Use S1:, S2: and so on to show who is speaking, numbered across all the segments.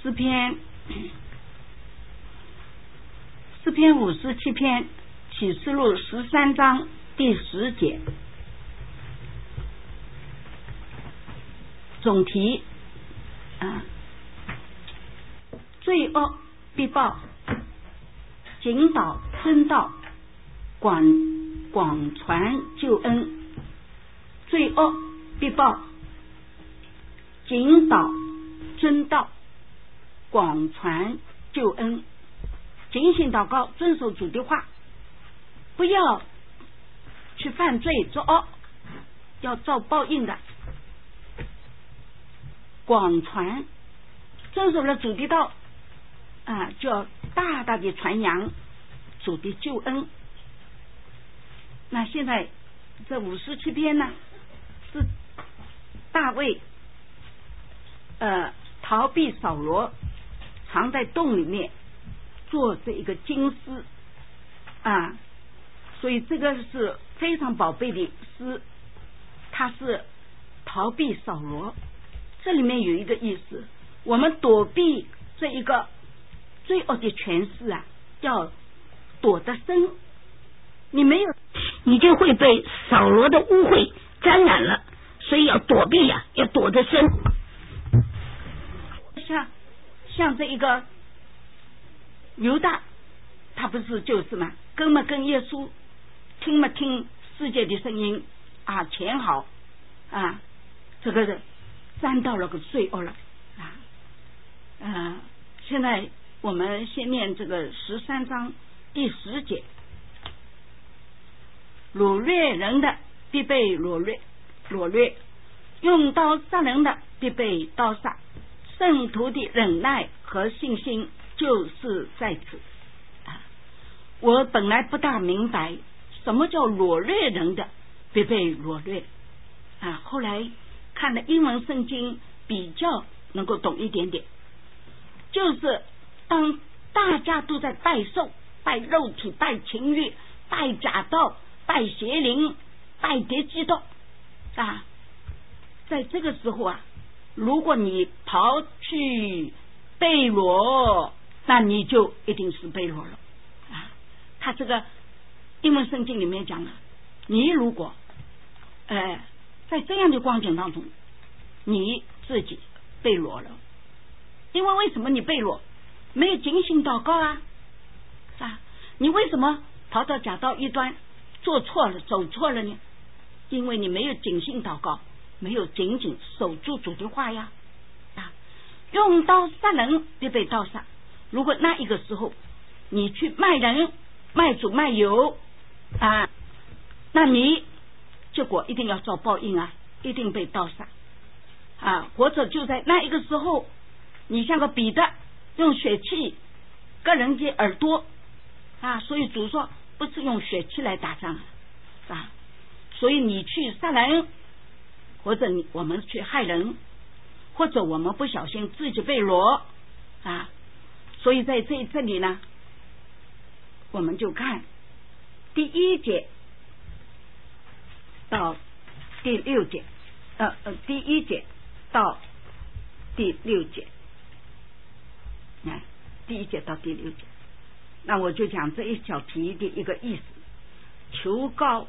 S1: 诗篇57篇，启示录13章第10节，总题罪恶必报，警导真道，广传救恩。罪恶必报，警导真道，广传救恩。警醒祷告，遵守主的话，不要去犯罪作恶，要遭报应的。广传，遵守了主的道就要大大的传扬主的救恩。那现在这57篇呢，是大卫逃避扫罗，藏在洞里面做这一个金丝所以这个是非常宝贝的诗，它是逃避扫罗。这里面有一个意思，我们躲避这一个罪恶的权势要躲得深，你没有
S2: 你就会被扫罗的污秽沾染了，所以要躲避要躲得深。
S1: 像这一个犹大，他不是就是嘛，跟耶稣，听世界的声音前好这个的沾到了个罪恶了现在我们先念这个13章第10节，掳掠人的必被掳掠，用刀杀人的必被刀杀，圣徒的忍耐和信心就是在此我本来不大明白什么叫掳掠人的必被掳掠后来看了英文圣经比较能够懂一点点，就是当大家都在拜兽、拜肉体、拜情欲、拜假道、拜邪灵、拜敌基督在这个时候如果你跑去被掳，那你就一定是被掳了他这个英文圣经里面讲了，你如果在这样的光景当中你自己被掳了，因为什么你被掳？没有警醒祷告你为什么跑到假道一端做错了走错了呢？因为你没有警醒祷告，没有紧紧守住主的话用刀杀人必被刀杀。如果那一个时候你去卖人卖主卖友那你结果一定要遭报应一定被刀杀或者就在那一个时候你像个彼得用血气割人的耳朵所以主说不是用血气来打仗所以你去杀人，或者我们去害人，或者我们不小心自己被掳所以在这里呢，我们就看第1节到第6节第1节到第6节第1节到第6节，那我就讲这一小题的一个意思，求告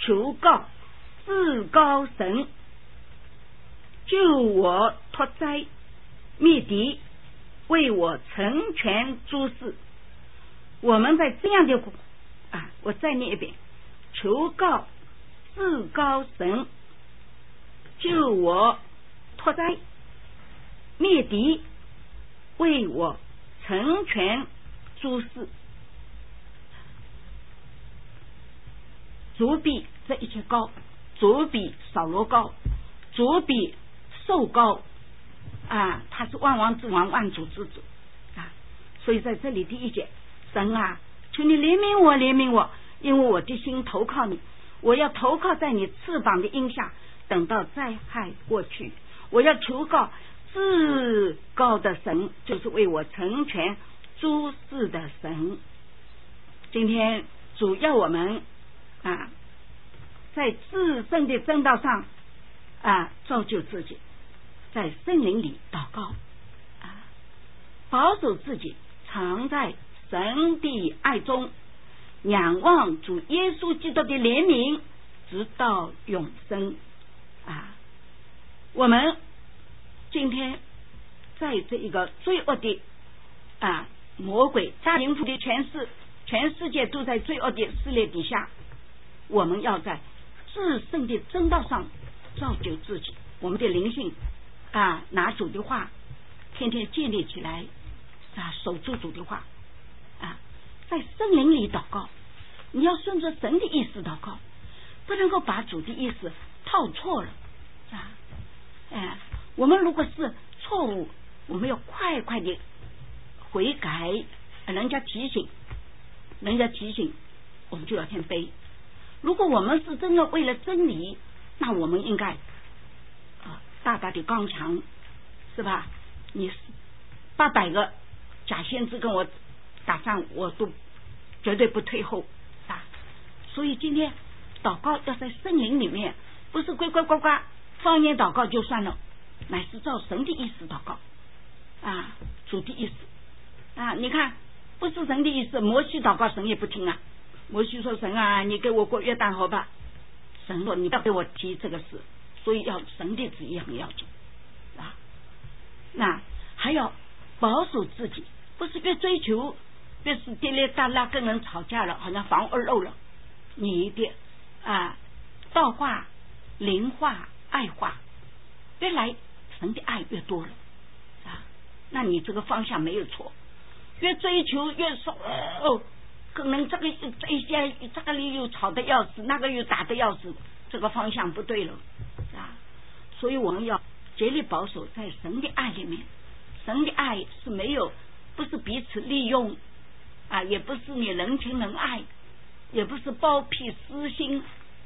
S1: 至高神，救我脱灾灭敌，为我成全诸事。我们在这样的我再念一遍，求告至高神，救我脱灾灭敌，为我成全诸事。主比这一切高，主比扫罗高，主比兽高他是万王之王，万主之主所以在这里第1节，神求你怜悯我，因为我的心投靠你，我要投靠在你翅膀的荫下，等到灾害过去。我要求告至高的神，就是为我成全诸事的神。今天主要我们在至圣的正道上造就自己，在圣灵里祷告保守自己常在神的爱中，仰望主耶稣基督的怜悯，直到永生啊！我们今天在这一个罪恶的魔鬼大淫妇的全世界都在罪恶的势力底下，我们要在至圣的真道上造就自己，我们的灵性拿主的话天天建立起来守住主的话在圣灵里祷告，你要顺着神的意思祷告，不能够把主的意思套错了我们如果是错误，我们要快快的悔改，人家提醒我们就要谦卑。如果我们是真的为了真理，那我们应该大大的刚强，是吧？你800个假先知跟我打仗，我都绝对不退后所以今天祷告要在圣灵里面，不是呱呱呱呱方言祷告就算了，乃是照神的意思祷告主的意思你看不是神的意思，摩西祷告神也不听摩西说神你给我过约旦河吧，神说你不要给我提这个事，所以要神的旨意很要紧那还要保守自己，不是越追求越是跌跌大拉跟人吵架了，好像防二漏了，你一定道化灵化爱化，越来神的爱越多了那你这个方向没有错，越追求越说可能这个里又吵得要死，那个又打得要死，这个方向不对了所以我们要竭力保守在神的爱里面。神的爱是没有，不是彼此利用也不是你人情人爱，也不是包庇私心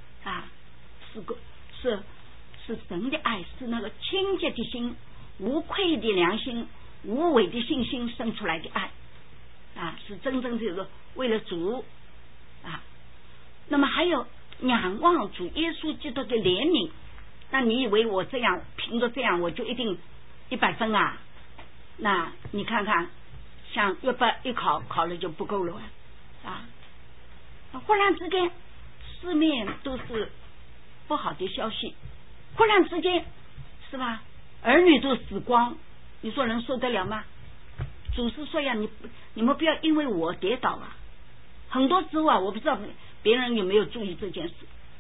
S1: 是神的爱，是那个清洁的心，无愧的良心，无伪的信心生出来的爱是真正这个为了主那么还有仰望主耶稣基督的怜悯，那你以为我这样凭着这样我就一定100分那你看看像一考了就不够了忽然之间四面都是不好的消息，忽然之间是吧，儿女都死光，你说人受得了吗？主是说你们不要因为我跌倒很多时候我不知道别人有没有注意这件事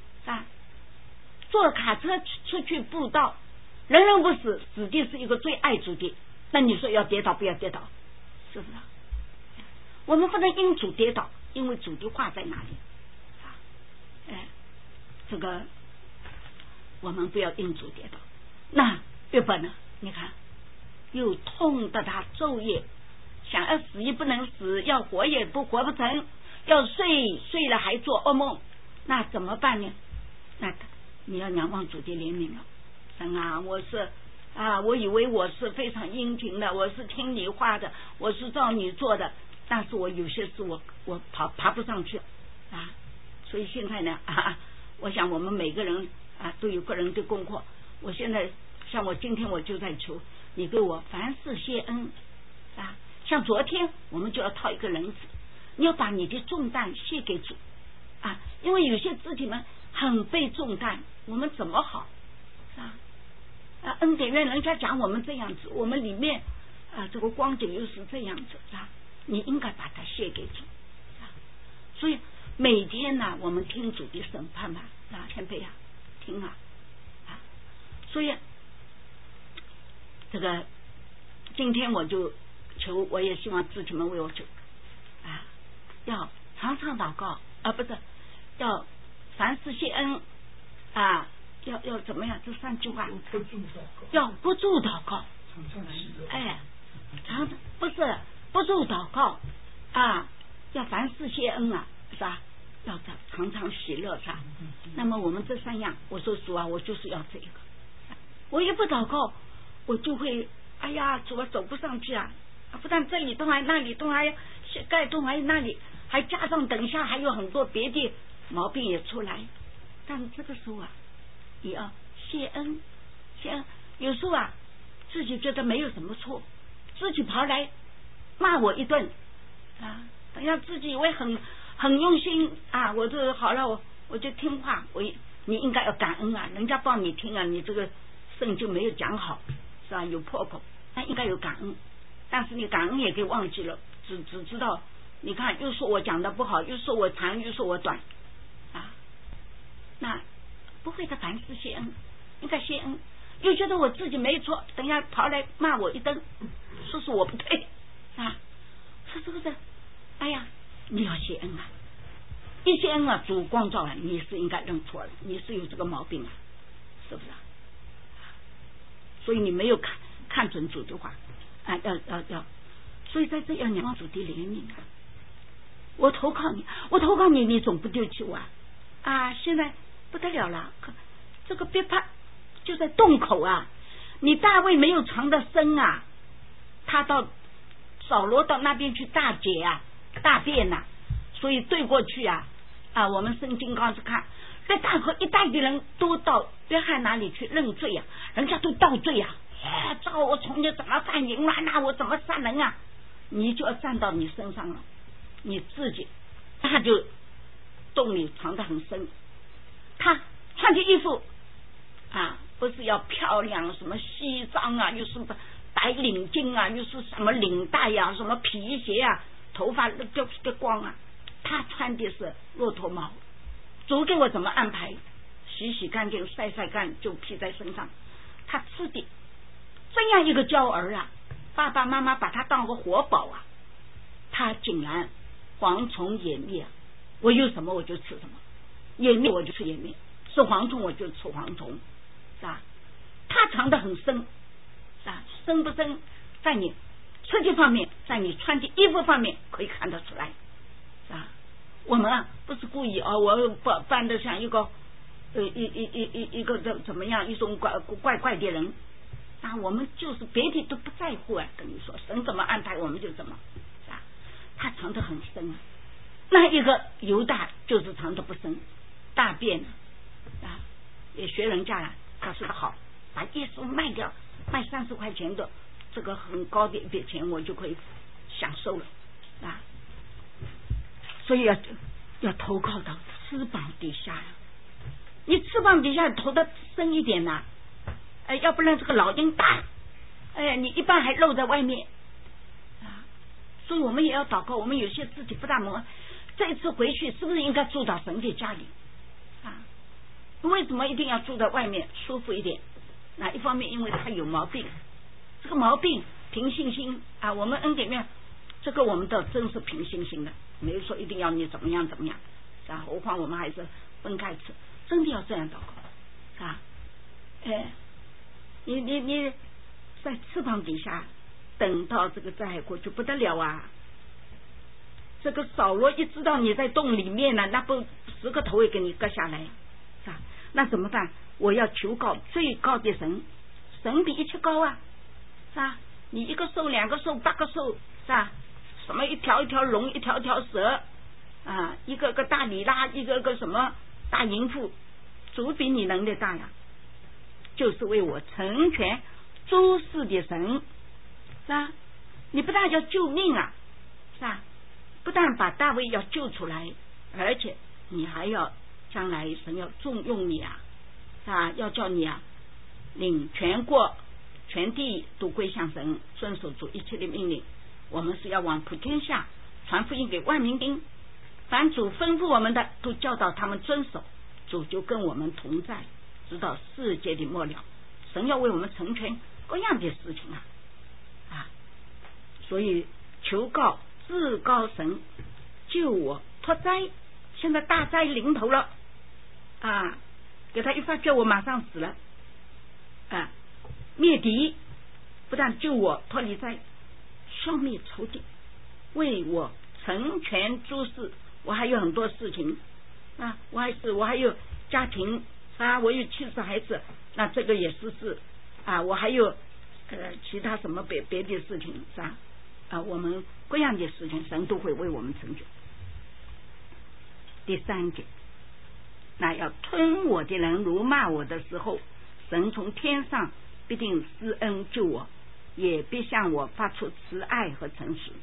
S1: 坐卡车出去布道，人人不死，死的是一个最爱主的，那你说要跌倒不要跌倒，是不是我们不能因主跌倒，因为主的话在哪里这个我们不要因主跌倒。那约伯呢，你看又痛得他昼夜想要死也不能死，要活也活不成，要睡了还做噩梦，那怎么办呢？那你要仰望主的怜悯了。神我以为我是非常殷勤的，我是听你话的，我是照你做的，但是我有些事我爬不上去所以现在呢我想我们每个人都有个人的功课，我现在像我今天我就在求你给我凡事谢恩像昨天我们就要套一个人子，你要把你的重担卸给主因为有些肢体们很被重担，我们怎么好恩典院人家讲我们这样子，我们里面这个光景又是这样子你应该把它卸给主所以每天呢我们听主的审判谦卑听所以这个今天我就求，我也希望肢体们为我求要常常祷告不是要凡事谢恩要怎么样？这3句话要不住祷告不是不住祷告要凡事谢恩是吧？要常常喜乐是吧？那么我们这3样，我说主我就是要这个，我一不祷告我就会主走不上去不但这里痛那里痛膝盖痛那里，还加上等一下还有很多别的毛病也出来，但是这个时候也要谢恩。有时候自己觉得没有什么错，自己跑来骂我一顿啊，等下自己以为很用心啊，我这好了，我就听话，你应该要感恩啊，人家帮你听啊，你这个圣就没有讲好是吧？有破口，那应该有感恩，但是你感恩也给忘记了，只知道你看又说我讲的不好，又说我长，又说我短啊，那不会的，凡事谢恩，应该谢恩，又觉得我自己没错，等下跑来骂我一顿，说是我不对啊，是不是？哎呀，你要谢恩啊！一谢恩啊，主光照了，你是应该认错了，你是有这个毛病啊，是不是啊？所以你没有看准主的话啊，要，所以在这要仰望主的怜悯啊！我投靠你，你总不丢弃我啊！现在不得了了，这个别怕，就在洞口啊！你大卫没有藏得深啊，他到扫罗到那边去大解啊，大便呐，所以对过去啊，我们圣经刚是看，这大河一带的人都到约翰那里去认罪啊，人家都倒罪啊，照我从前怎么犯淫乱啊，我怎么杀人啊，你就要站到你身上了，你自己他就洞里藏得很深，他穿的衣服啊，不是要漂亮，什么西装啊，又是白领巾啊，又是什么领带啊，什么皮鞋啊，头发都光啊，他穿的是骆驼毛，主给我怎么安排，洗干净晒干就披在身上，他吃的这样一个娇儿啊，爸爸妈妈把他当个活宝啊，他竟然蝗虫野蜜啊，我有什么我就吃什么，野蜜我就吃野蜜，吃蝗虫我就吃蝗虫，是吧？他藏得很深，是吧？深不深在你吃的方面，在你穿的衣服方面可以看得出来，是吧？我们啊不是故意啊，我扮得像一个一个怎么样一种怪的人啊，我们就是别的都不在乎啊，跟你说神怎么安排我们就怎么，是吧？他藏得很深啊，那一个犹大就是藏得不深，大便啊也学人家了，他说的好，把耶稣卖掉，卖30块钱的这个很高的一笔钱，我就可以享受了啊！所以要投靠到翅膀底下呀，你翅膀底下投的深一点呐，要不然这个老鹰大，你一般还露在外面啊！所以我们也要祷告，我们有些自己不大蒙，这一次回去是不是应该住到神的家里啊？为什么一定要住在外面舒服一点？那一方面因为他有毛病，这个毛病凭信心啊，我们恩典面这个我们的真是凭信心的，没有说一定要你怎么样是吧？何况我们还是分开吃，真的要这样祷告啊！你在翅膀底下等到这个灾祸就不得了啊！这个扫罗一知道你在洞里面呢，那不10个头也给你割下来是吧？那怎么办？我要求告最高的神，神比一切高啊，是吧？你1个兽2个兽8个兽是吧？什么一条龙一条蛇啊，一个个大里拉，一个个什么大淫妇，主比你能力大呀，就是为我成全诸事的神是吧？你不但要救命啊，是吧？不但把大卫要救出来，而且你还要将来神要重用你啊，要叫你啊领全国全地都归向神，遵守主一切的命令。我们是要往普天下传福音给万民听，凡主吩咐我们的都教导他们遵守，主就跟我们同在，直到世界的末了。神要为我们成全各样的事情啊！所以求告至高神救我脱灾，现在大灾临头了啊！给他一发觉我马上死了啊！灭敌，不但救我脱离灾，消灭仇敌，为我成全诸事。我还有很多事情啊，我还有家庭啊，我有妻子孩子，那这个也是啊，我还有其他什么别的事情是吧？我们各样的事情神都会为我们成就。第3节，那要吞我的人辱骂我的时候，神从天上必定施恩救我， 也必向我发出慈爱和诚实。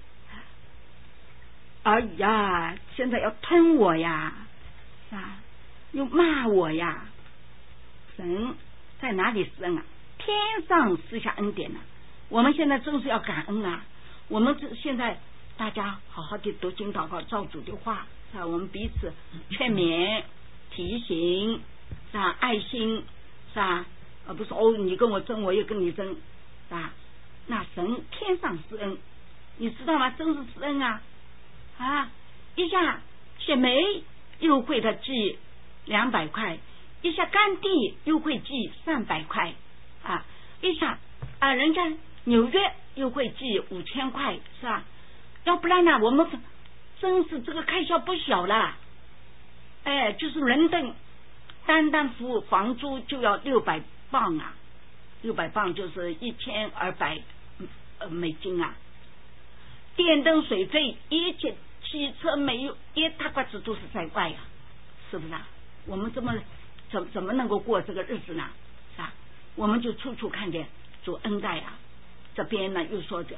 S1: 哎呀，现在要吞我呀，是吧？又骂我呀。神在哪里施恩啊？天上施下恩典啊。我们现在正是要感恩啊。我们现在大家好好的读经祷告，照主的话，是吧？我们彼此劝勉提醒，是吧？爱心，是吧？不是哦，你跟我争，我也跟你争，是吧？那神天上施恩，你知道吗？真是施恩啊！一下雪梅又会他寄200块，一下甘地又会寄300块啊！一下人家纽约又会寄5000块，是吧？要不然呢，我们真是这个开销不小了。就是伦敦单付房租就要600磅啊，600磅就是1200美金啊。电灯水费一切汽车没有一大块子都是在外啊，是不是啊？我们怎么能够过这个日子呢？是吧？我们就处处看见主恩待啊。这边呢又说的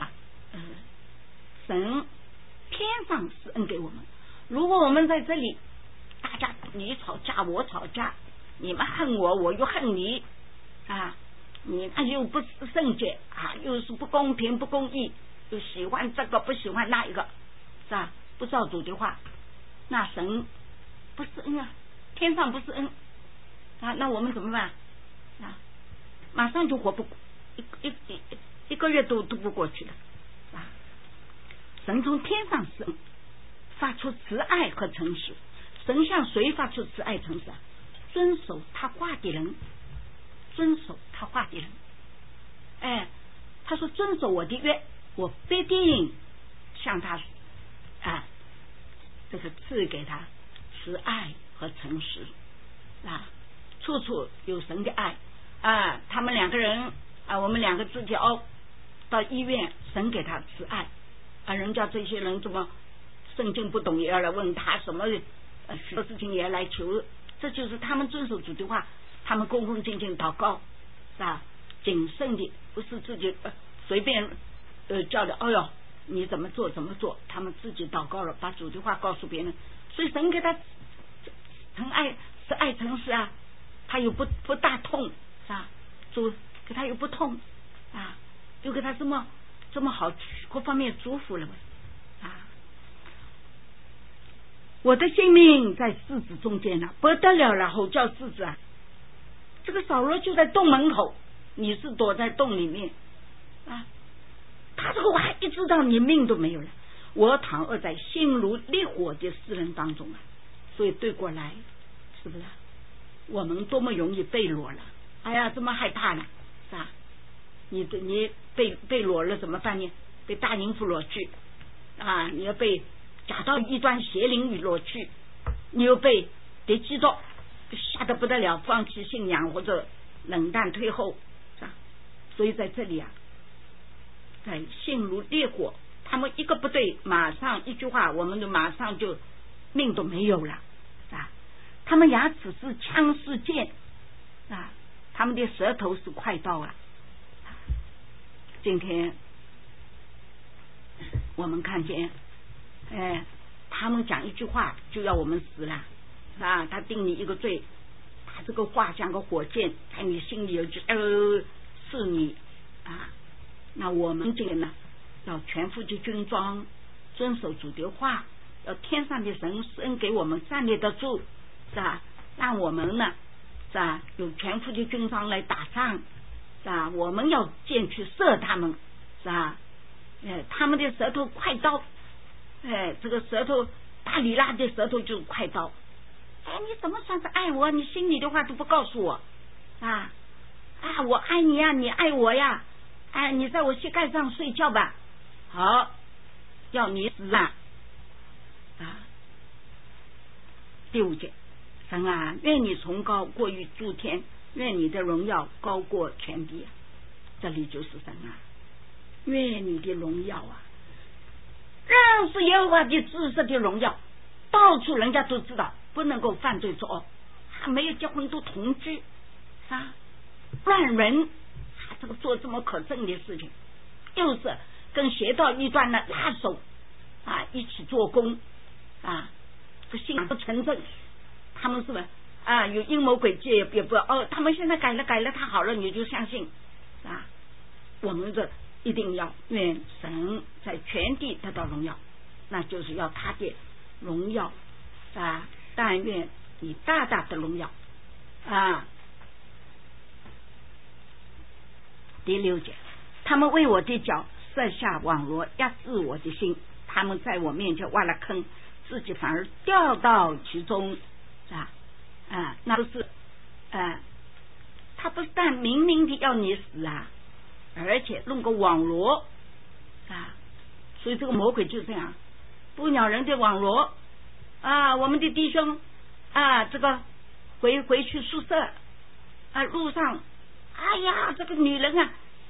S1: 神天上施恩给我们。如果我们在这里大家你吵架我吵架，你们恨我我又恨你啊，你那又不是圣洁啊，又是不公平不公义，又喜欢这个不喜欢那一个，是吧？不照主的话，那神不是恩啊，天上不是恩啊，那我们怎么办啊？马上就活不一个月都不过去了啊！神从天上施恩，发出慈爱和诚实。神向谁发出慈爱诚实啊？遵守他话的人，遵守他话的人。他说遵守我的约，我必定向他这个赐给他慈爱和诚实啊，处处有神的爱啊。他们2个人我们2个自己到医院，神给他慈爱人家这些人怎么圣经不懂也要来问他，什么许多事情也要来求，这就是他们遵守主的话，他们恭恭敬敬祷告，是吧？谨慎的，不是自己随便叫的，你怎么做怎么做，他们自己祷告了，把主的话告诉别人，所以神给他疼爱是爱诚实啊，他又不大痛，是吧？主给他又不痛啊，又给他这么好，各方面祝福了啊！我的性命在狮子中间了，不得了，吼叫狮子啊！这个扫罗就在洞门口，你是躲在洞里面啊！他这个话一知道，你命都没有了。我躺卧在心如烈火的世人当中啊！所以对过来，是不是？我们多么容易被裸了？哎呀，这么害怕呢？是吧？你被裸了怎么办呢？被大淫妇裸去啊！你要被假道异端邪灵裸去，你又被敌基督吓得不得了，放弃信仰或者冷淡退后，是吧？所以在这里啊，在心如烈火，他们一个不对，马上一句话，我们就马上就命都没有了，是吧？他们牙齿是枪是剑啊，他们的舌头是快刀啊。今天我们看见他们讲一句话就要我们死了啊！他定你一个罪，他这个话像个火箭，在你心里有句是你啊！那我们这个呢，要全副的军装，遵守主的话，要天上的神施恩给我们站立得住，是吧？让我们呢，是吧？有全副的军装来打仗，是吧？我们要箭去射他们，是吧？他们的舌头快刀，这个舌头大里拉的舌头就是快刀。你怎么算是爱我？你心里的话都不告诉我啊！我爱你呀，你爱我呀！你在我膝盖上睡觉吧。好，要你死啊！第5节，神啊，愿你崇高过于诸天，愿你的荣耀高过全地。这里就是神啊，愿你的荣耀啊，认识耶和华的知识的荣耀，到处人家都知道，不能够犯罪作恶，没有结婚都同居啊，乱伦这个做这么可憎的事情，又是跟邪道异端的拉手啊一起做工啊，这信不成正，他们是不是啊有阴谋诡计也不他们现在改了他好了你就相信啊，我们这一定要愿神在全地得到荣耀，那就是要他的荣耀啊，但愿你大大的荣耀啊。第6节，他们为我的脚设下网罗，压制我的心，他们在我面前挖了坑，自己反而掉到其中啊，那不是他不但明明的要你死啊，而且弄个网罗啊，所以这个魔鬼就这样不鸟人的网罗啊，我们的弟兄啊，这个回去宿舍啊，路上哎呀，这个女人啊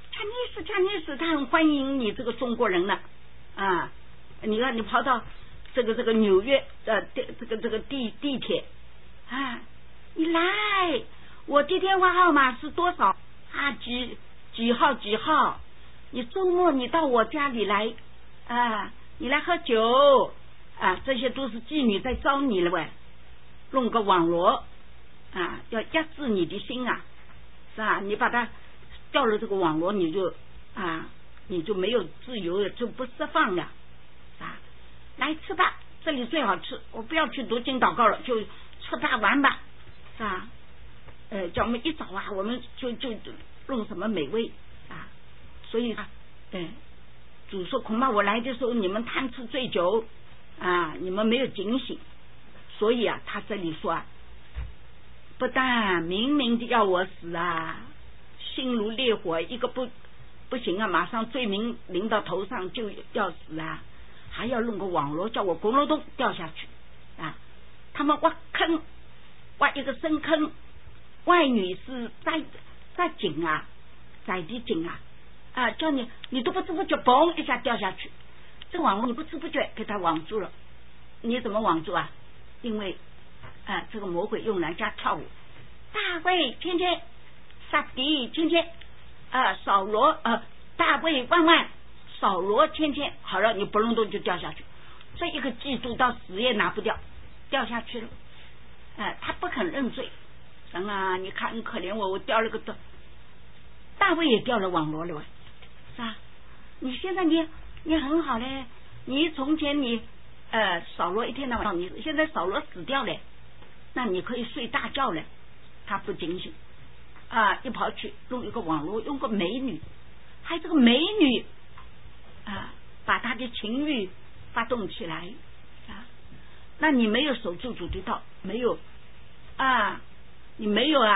S1: ，Chinese，她很欢迎你这个中国人呢啊！你看你跑到这个纽约这个地铁啊，你来，我的电话号码是多少啊？几号？你周末你到我家里来啊，你来喝酒啊，这些都是妓女在招你了喂，弄个网罗啊，要压制你的心啊！是吧？你把它掉了这个网络，你就没有自由了，就不释放了啊！来吃吧，这里最好吃，我不要去读经祷告了，就吃吧玩吧，是吧？叫我们一早啊，我们就弄什么美味啊！所以主说恐怕我来的时候你们贪吃醉酒啊，你们没有警醒，所以啊，他这里说啊。不但明明的要我死啊，心如烈火，一个不行啊，马上罪名临到头上就要死啊，还要弄个网罗叫我咕噜咚掉下去啊！他们挖一个深坑，外女是在井啊，窄的井啊，叫你都不知不觉嘣一下掉下去，这网络你不知不觉给他网住了，你怎么网住啊？因为这个魔鬼用人家跳舞，大卫天天，撒迪天天，扫罗大卫万万，扫罗天天，好了，你不弄动就掉下去，这一个嫉妒到死也拿不掉，掉下去了，他不肯认罪，神啊，你看可怜我掉了个洞，大卫也掉了网罗了，是吧？你现在你很好嘞，你从前你扫罗一天到晚，你现在扫罗死掉了。那你可以睡大觉了，他不警醒啊！一跑去弄一个网络，用个美女，还这个美女把他的情欲发动起来啊！那你没有守住主的道，没有你没有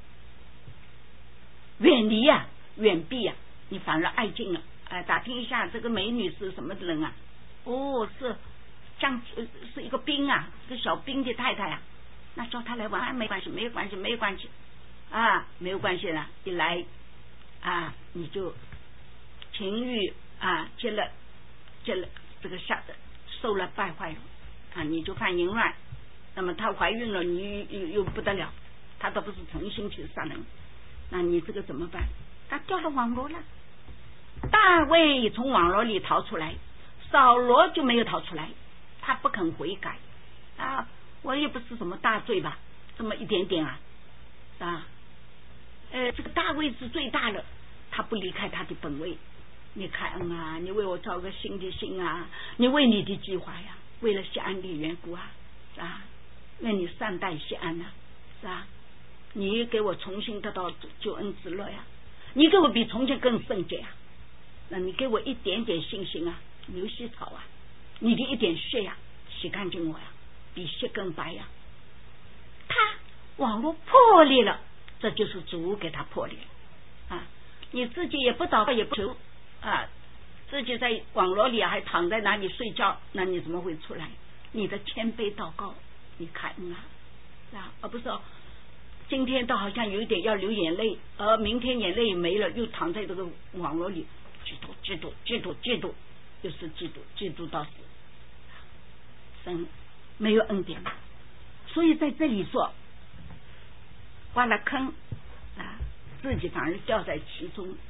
S1: 远离远避你反而爱近了打听一下这个美女是什么人啊？是一个兵一个小兵的太太那叫他来玩没关系没有关系了，一来你就情欲接了这个受了败坏了你就犯淫乱，那么她怀孕了，你又不得了，她都不是诚心去杀人，那你这个怎么办？他掉了网罗了，大卫从网罗里逃出来，扫罗就没有逃出来，他不肯悔改我也不是什么大罪吧，这么一点点这个大卫是最大了，他不离开他的本位。你看你为我造个新的心你为你的计划为了西安的缘故是吧？愿你善待西安是吧？你给我重新得到救恩之乐你给我比从前更圣洁那你给我一点点信心牛膝草你的一点血洗干净我比血更白他网络破裂了，这就是主给他破裂你自己也不祷告也不求自己在网络里还躺在哪里睡觉，那你怎么会出来？你的谦卑祷告你看而不是今天倒好像有一点要流眼泪，而明天眼泪没了，又躺在这个网络里嫉妒，就是嫉妒到死，神没有恩典所以在这里说挖了坑自己反而掉在其中，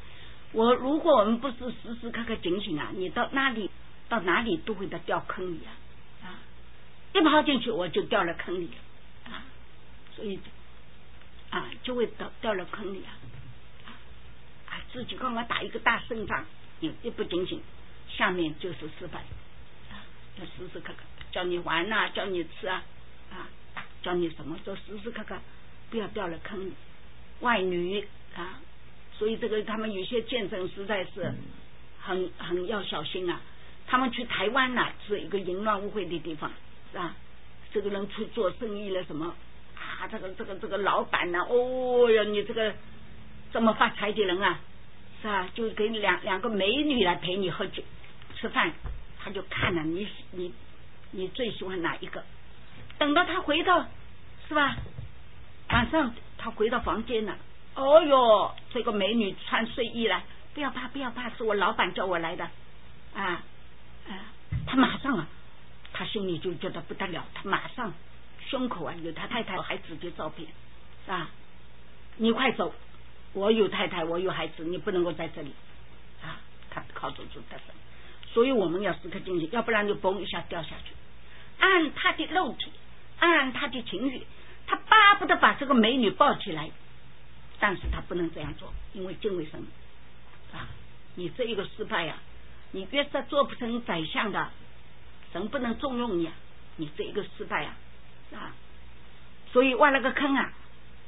S1: 如果我们不是时时刻刻警醒啊，你到哪里都会掉坑里啊，一跑进去我就掉了坑里啊，所以啊就会掉了坑里啊，自己刚刚打一个大胜仗，你一不警醒，下面就是失败啊，要时时刻刻叫你玩啊，叫你吃啊，叫你什么，就时时刻刻不要掉了坑里。外女啊，所以这个他们有些见证实在是很要小心啊。他们去台湾呢，是一个淫乱污秽的地方，是吧？这个人去做生意了什么啊？这个老板呢，哦哟，你这个这么发财的人啊，是吧？就给两个美女来陪你喝酒吃饭，他就看了你最喜欢哪一个？等到他回到，是吧？晚上他回到房间了，哦哟，这个美女穿睡衣了，不要怕，是我老板叫我来的啊。他马上他心里就觉得不得了，他马上胸口有他太太孩子的照片，是吧？你快走，我有太太，我有孩子，你不能够在这里啊！他靠住得胜，所以我们要时刻警醒，要不然就嘣一下掉下去。按他的肉体，按他的情欲，他巴不得把这个美女抱起来，但是他不能这样做，因为敬畏神啊！你这一个失败啊，你越是做不成宰相的，神不能重用你啊！你这一个失败啊，所以挖了个坑啊！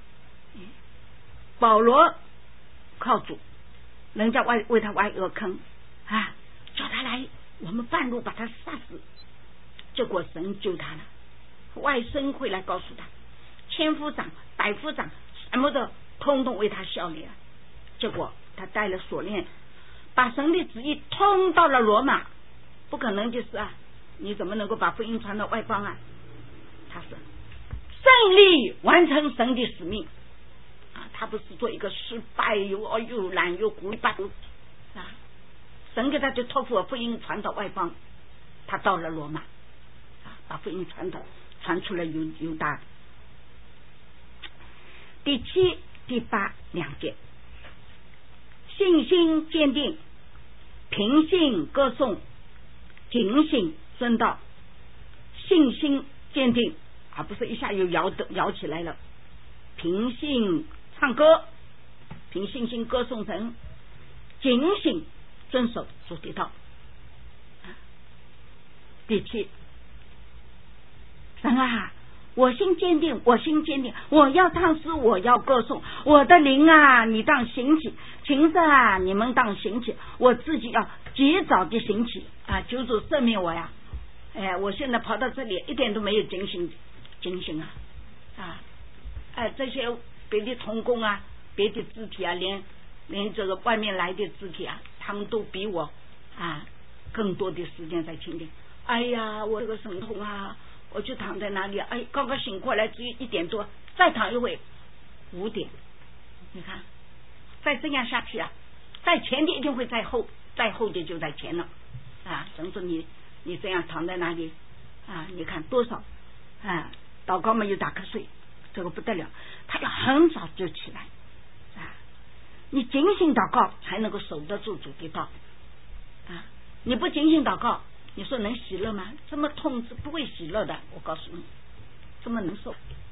S1: 保罗靠主，人家为他挖一个坑啊，叫他来，我们半路把他杀死，结果神救他了。外甥会来告诉他，千夫长、百夫长什么的，通通为他效力了。结果他带了锁链，把神的旨意通到了罗马，不可能的事啊！你怎么能够把福音传到外邦啊？他是胜利完成神的使命啊！他不是做一个失败又懒又古板啊！神给他就托付福音传到外邦，他到了罗马啊，把福音传出了犹大。第7、第8两节，信心坚定，凭信歌颂，警醒遵道。信心坚定，而不是一下又摇起来了。凭信唱歌，凭信心歌颂神，警醒遵守主的道。第7，神啊，我心坚定，我要唱诗，我要歌颂，我的灵啊，你当醒起，琴瑟啊，你们当醒起，我自己要及早的醒起啊！求主赦免我呀！我现在跑到这里一点都没有警醒这些别的同工啊，别的肢体啊，连这个外面来的肢体啊，他们都比我更多的时间在清理。哎呀，我这个神痛啊！我就躺在那里，刚刚醒过来只有1点多，再躺一会5点，你看再这样下去啊，在前的一定会在后的就在前了神说你这样躺在那里你看多少祷告没有打瞌睡，这个不得了，他要很早就起来你警醒祷告才能够守得住主的道你不警醒祷告，你说能喜乐吗？这么痛是不会喜乐的，我告诉你，这么能受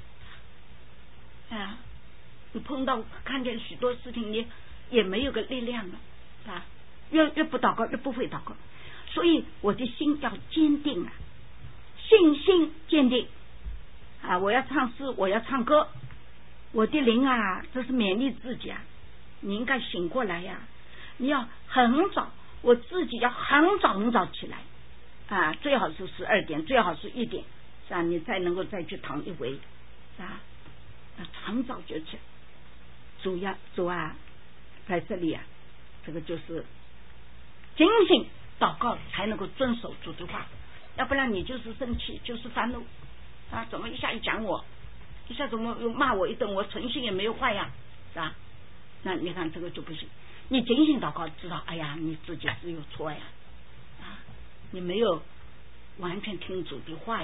S1: 你碰到看见许多事情，你也没有个力量了越不祷告越不会祷告。所以我的心要坚定信心坚定我要唱诗，我要唱歌，我的灵这是勉励自己你应该醒过来你要很早，我自己要很早起来最好是12点，最好是1点你才能够再去躺一回很早就起。主在这里这个就是警醒祷告才能够遵守主的话，要不然你就是生气，就是烦怒怎么一下讲我，一下怎么又骂我一顿，我诚信也没有坏是吧？那你看这个就不行。你警醒祷告知道，哎呀，你自己是有错你没有完全听主的话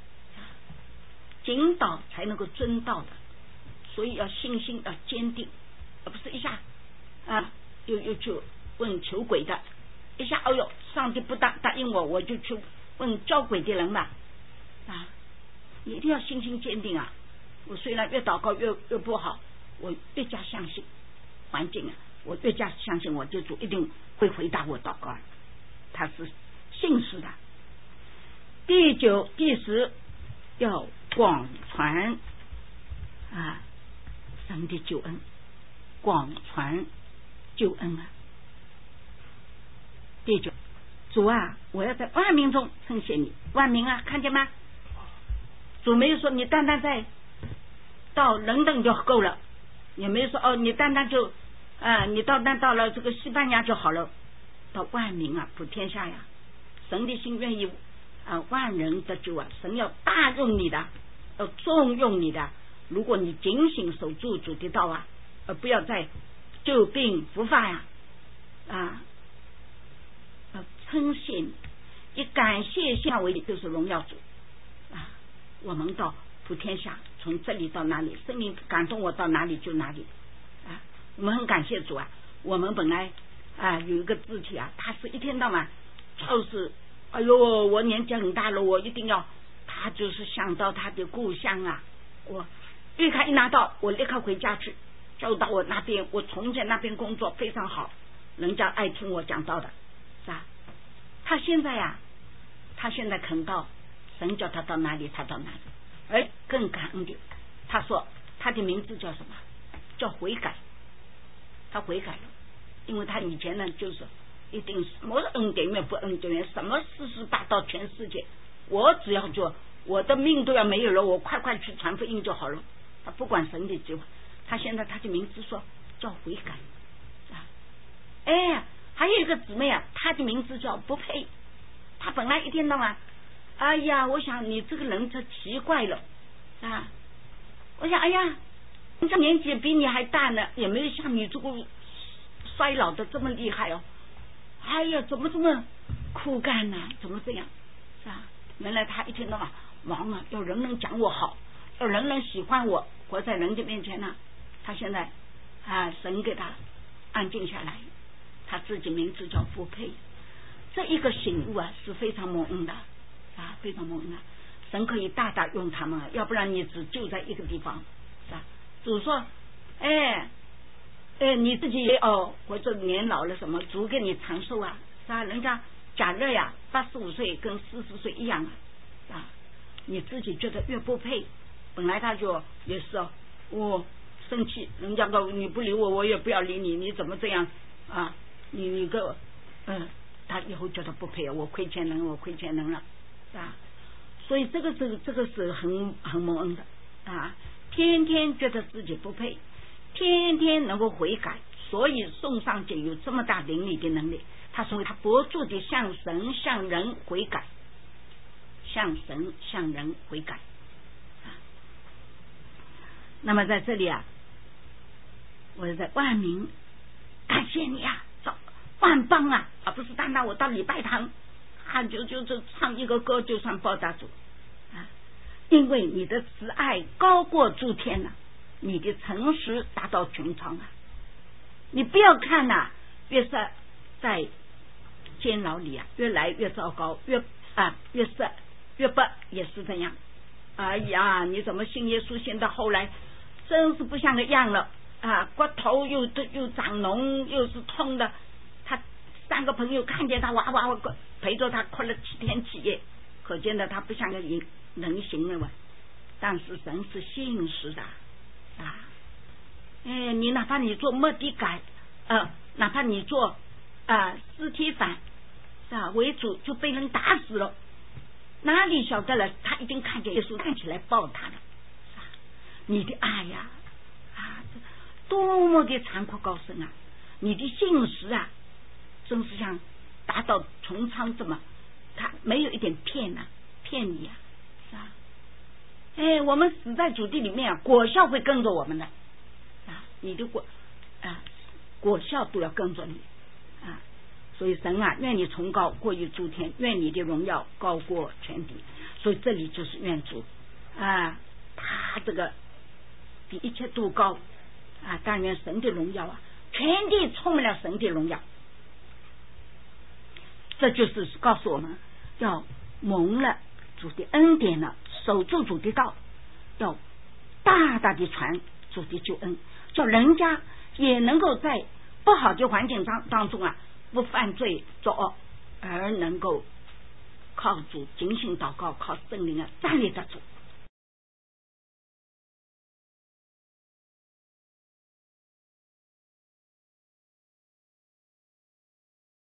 S1: 警导才能够遵道的，所以要信心要坚定，而不是一下又就问求鬼的，一下哎呦，上帝不答应我就去问教鬼的人吧。啊，你一定要信心坚定啊！我虽然越祷告越不好，我越加相信环境啊，我越加相信我的主一定会回答我祷告，他是信实的。第9、第10要广传啊神的救恩，广传救恩啊。第9，主啊，我要在万民中称谢你。万民啊，看见吗？主没有说你单单在到伦敦就够了，也没有说哦，你单单就你到了这个西班牙就好了，到万民啊，普天下呀，神的心愿意万人得救啊，神要大用你的，要重用你的。如果你警醒守住主的道啊，不要再旧病复发呀，要称谢你，以感谢献为就是荣耀主啊。我们到普天下，从这里到哪里，圣灵感动我到哪里就哪里啊。我们很感谢主啊。我们本来有一个肢体啊，他是一天到晚就是哎呦，我年纪很大了，我一定要，他就是想到他的故乡啊，我立刻一拿到，我立刻回家去，就到我那边，我从前那边工作非常好，人家爱听我讲道的，是吧？他现在肯到，神叫他到哪里他到哪里，更感恩的，他说他的名字叫什么？叫悔改，他悔改了，因为他以前呢就是一定什么恩典院不恩典院，什么事事大到全世界，我只要做，我的命都要没有了，我快去传福音就好了。他不管神的计划，他现在他的名字说叫悔改啊。还有一个姊妹啊，她的名字叫不配，她本来一天到晚，哎呀，我想你这个人太奇怪了啊！我想，哎呀，你这年纪比你还大呢，也没有像你这个衰老的这么厉害哦。哎呀，怎么这么枯干呢？怎么这样？是吧？原来他一天到晚忙啊，要人人讲我好，要人人喜欢我，活在人家面前呢。他现在神给他安静下来，他自己名字叫不配。这一个醒悟啊，是非常蒙恩的啊，非常蒙恩啊！神可以大大用他们啊，要不然你只就在一个地方，是吧？主说，你自己也或者年老了什么，主给你长寿啊，是吧？人家假热呀，85岁跟40岁一样啊，你自己觉得越不配，本来他就也是我生气，人家说你不理我，我也不要理你，你怎么这样啊？你个他以后觉得不配，我亏欠人了啊！所以这个是很蒙恩的啊！天天觉得自己不配，天天能够悔改，所以宋尚节有这么大灵力的能力。他说他不住的向神向人悔改，向神向人悔改啊！那么在这里啊，我在万民感谢你啊！万邦啊，不是单单我到礼拜堂就唱一个歌就算报答主啊！因为你的慈爱高过诸天啊，你的诚实达到穹苍啊！你不要看越是在监牢里越来越糟糕，越是越不也是这样。哎呀，你怎么信耶稣信到后来真是不像个样了啊！骨头又长脓，又是痛的。他3个朋友看见他哇陪着他哭了7天7夜，可见的他不像个人形了。但是神是信实的啊！你哪怕你做末底改哪怕你做司提反为主就被人打死了，哪里晓得了他已经看见耶稣看起来抱他了你的爱呀多么的残酷高深啊！你的信实真是像达到穹苍这么，他没有一点骗你是吧？我们死在主地里面果效会跟着我们的你的果效都要跟着你所以神愿你崇高过于诸天，愿你的荣耀高过全地。所以这里就是愿主他这个比一切都高但愿神的荣耀全地充满了神的荣耀这就是告诉我们要蒙了主的恩典了，守住主的道，要大大的传主的救恩，叫人家也能够在不好的环境当中啊，不犯罪作恶，而能够靠主警醒祷告，靠圣灵啊站立得住。